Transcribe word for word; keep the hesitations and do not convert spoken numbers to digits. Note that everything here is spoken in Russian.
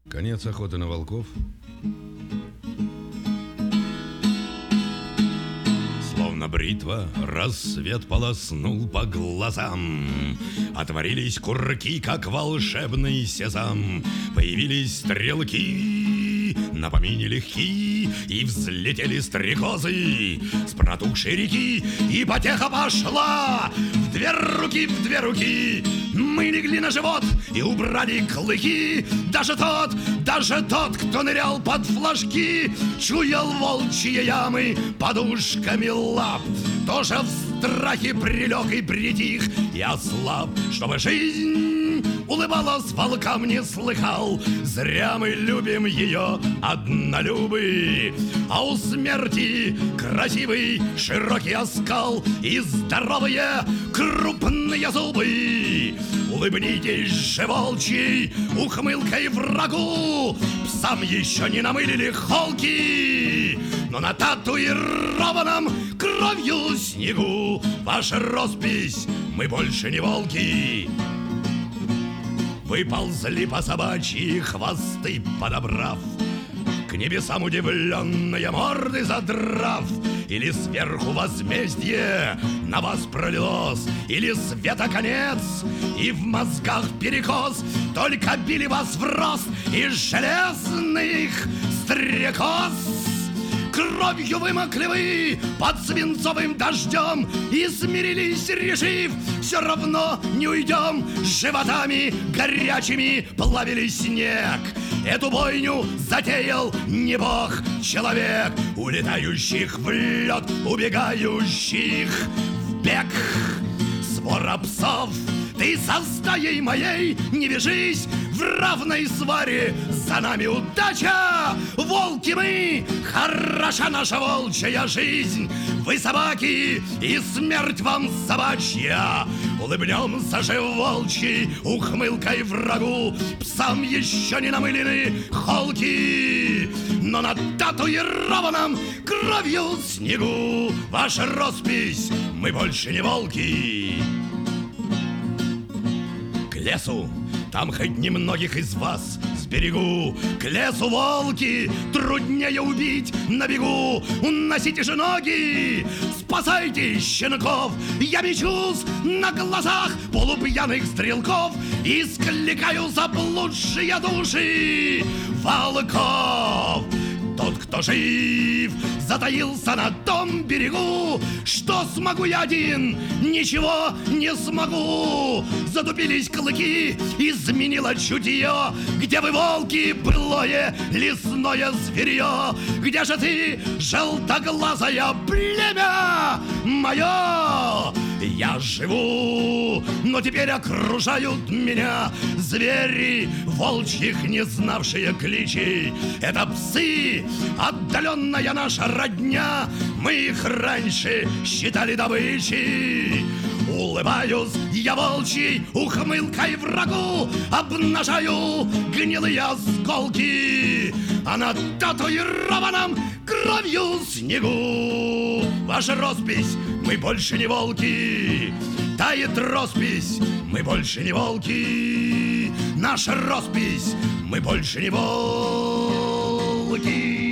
Конец охоты на волков. Словно бритва рассвет полоснул по глазам. Отворились курки, как волшебный сезам. Появились стрелки на помине легки, и взлетели стрекозы с протухшей реки, и потеха пошла в две руки, в две руки. Мы легли на живот и убрали клыки. Даже тот, даже тот, кто нырял под флажки, чуял волчьи ямы подушками лап. Тоже в страхе прилег и притих и ослаб, чтобы жизнь улыбалась волкам, не слыхал. Зря мы любим ее, однолюбы. А у смерти красивый широкий оскал и здоровые крупные зубы. Улыбнитесь же волчьей ухмылкой врагу. Псам еще не намылили холки, но на татуированном кровью снегу ваша роспись, мы больше не волки. Выползли по собачьи хвосты подобрав, к небесам удивленные морды задрав. Или сверху возмездие на вас пролилось, или света конец, и в мозгах перекос. Только били вас в рост из железных стрекоз. Кровью вымокли вы под свинцовым дождем и смирились, решив, все равно не уйдем. С животами горячими плавили снег. Эту бойню затеял не бог, человек, улетающих в лед, убегающих в бег. Свора псов, ты со стаей моей не вяжись, в равной сваре за нами удача. Волки мы, хороша наша волчья жизнь. Вы собаки, и смерть вам собачья. Улыбнемся же волчьей ухмылкой врагу. Псам еще не намылены холки, но на татуированном кровью снегу ваша роспись, мы больше не волки. К лесу, там хоть немногих из вас сберегу. К лесу, волки, труднее убить на бегу. Уносите же ноги, спасайте щенков. Я мечусь на глазах полупьяных стрелков и скликаю заблудшие души волков. Тот, кто жив, затаился на том берегу. Что смогу я один? Ничего не смогу. Затупились клыки, изменило чутье. Где вы, волки, былое лесное зверье? Где же ты, желтоглазое племя мое? Я живу, но теперь окружают меня звери, волчьих не знавшие кличей. Это псы, отдаленная наша родня. Мы их раньше считали добычей. Улыбаюсь я волчьей ухмылкой врагу, обнажаю гнилые осколки, а на татуированном кровью снегу ваша роспись, мы больше не волки. Тает роспись, мы больше не волки. Наша роспись, мы больше не волки.